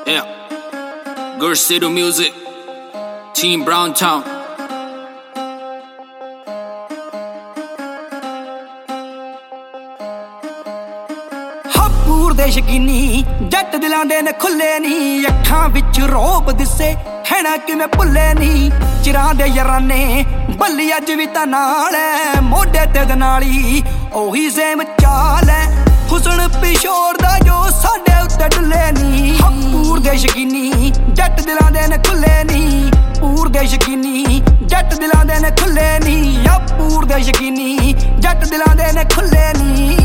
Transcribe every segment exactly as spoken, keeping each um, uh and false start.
Yeah, Good City Music, Team Brown Town. ਹਪੂਰ ਦੇ ਸ਼ਕੀਨੀ ਜੱਟ ਦਿਲਾਂ ਦੇ ਨੇ ਖੁੱਲੇ ਨੀ, ਅੱਖਾਂ ਵਿੱਚ ਰੋਬ ਦਿਸੇ ਹੈਣਾ ਕਿਵੇਂ ਭੁੱਲੇ ਨੀ। ਚਿਰਾਂ ਦੇ ਯਾਰਾਨੇ ਬੱਲੀ ਅੱਜ ਵੀ ਤਾਂ ਨਾਲ ਐ, ਮੋਢੇ ਤੇ ਦਨਾਲੀ ਉਹੀ ਸੇਮ ਚਾਲ ਐ। ਹੁਸਨ ਪਿਸ਼ੋਰ ਦਾ ਜੋ ਸਾਡੇ ਉੱਤੇ ਡੁੱਲੇ ਨੀ। ਹਪੂਰ ਦੇ ਸ਼ਕੀਨੀ ਜੱਟ ਦਿਲਾਂ ਦੇ ਨੇ ਖੁੱਲੇ ਨੀ, ਪੂਰ ਦੇ ਸ਼ਕੀਨੀ ਜੱਟ ਦਿਲਾਂ ਦੇ ਨੇ ਖੁੱਲੇ ਨੀ। ਹਪੂਰ ਦੇ ਸ਼ਕੀਨੀ ਜੱਟ ਦਿਲਾਂ ਦੇ ਨੇ ਖੁੱਲੇ ਨੀ।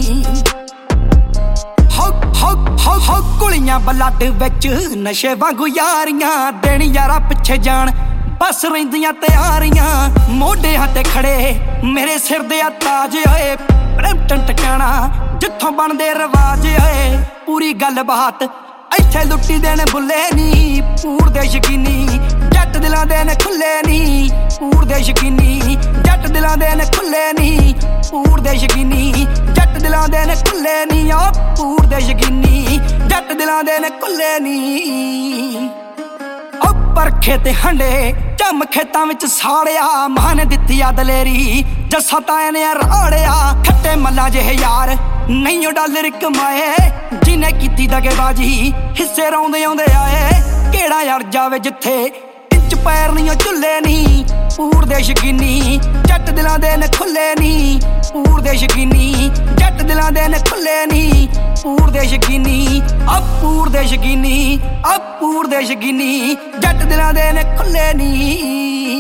ਹੋ ਕੁਲੀਆਂ ਬਲੱਡ ਵਿੱਚ ਨਸ਼ੇ ਵਾਂਗੂ ਯਾਰੀਆਂ, ਦੇਣ ਯਾਰਾ ਪਿੱਛੇ ਜਾਣ ਬਸ ਰਹਿੰਦੀਆਂ ਤਿਆਰੀਆਂ। ਮੋਢਿਆਂ ਤੇ ਖੜੇ ਮੇਰੇ ਸਿਰ ਦੇ ਆ ਤਾਜ ਓਏ, ਪ੍ਰੇਮਟਨ ਟਿਕਾਣਾ ਜਿੱਥੋਂ ਬਣਦੇ ਰਿਵਾਜ ਓਏ। ਪੂਰੀ ਗੱਲ ਬਾਤ ਇੱਥੇ ਲੁੱਟੀ ਦੇਣ ਬੁੱਲੇ ਨੀ, ਪੂਰ ਦੇ ਸ਼ਕੀਨੀ ਜੱਟ ਦਿਲਾਂ ਦੇ ਨੇ ਖੁੱਲੇ ਨੀ। ਪੂਰ ਦੇ ਸ਼ਕੀਨੀ ਜੱਟ ਦਿਲਾਂ ਦੇ ਨੇ ਖੁੱਲੇ ਨੀ। ਪੂਰ ਦੇ ਸ਼ਕੀਨੀ ਜੱਟ ਦਿਲਾਂ ਦੇ ਨੇ ਖੁੱਲੇ ਨੀ। ਆ ਪੂਰ ਦੇ ਸ਼ਕੀਨੀ ਜੱਟ ਦਿਲਾਂ ਦੇ ਨੇ ਖੁੱਲੇ ਨੀ। ਉਹ ਪਰਖੇ ਤੇ ਹੰਡੇ ਚੰਮ ਖੇਤਾਂ ਵਿੱਚ ਸਾੜਿਆ, ਮਾਂ ਨੇ ਦਿੱਤੀ ਆ ਦਲੇਰੀ ਜੱਸਾ ਤਾਏ ਨੇ ਰਾੜਿਆ। ਖੱਟੇ ਮੱਲਾ ਜਿਹੇ ਯਾਰ ਨਹੀਂ ਉਹ ਡਾਲਰ ਕਮਾਏ, ਜਿਹਨੇ ਕੀਤੀ ਦਗੇਬਾਜੀ ਹਿੱਸੇ ਰੌਂਦੇ ਆਉਂਦੇ ਆਏ। ਕਿਹੜਾ ਅੜ ਜਾਵੇ ਜਿੱਥੇ ਇੰਚ ਪੈਰ ਨਹੀਂ ਉਹ ਝੁੱਲੇ ਨੀ। ਪੂਰ ਦੇ ਸ਼ਕੀਨੀ ਜੱਟ ਦਿਲਾਂ ਦੇ ਨੇ ਖੁੱਲੇ ਨੀ। ਪੂਰ ਦੇ ਸ਼ਕੀਨੀ ਜੱਟ ਦਿਲਾਂ ਦੇ ਨੇ ਖੁੱਲੇ ਨੀ। ਪੂਰ ਦੇ ਸ਼ਕੀਨੀ ਆ ਪੂਰ ਦੇ ਸ਼ਕੀਨੀ ਆ ਪੂਰ ਦੇ ਸ਼ਕੀਨੀ ਜੱਟ ਦਿਲਾਂ ਦੇ ਨੇ ਖੁੱਲੇ ਨੀ।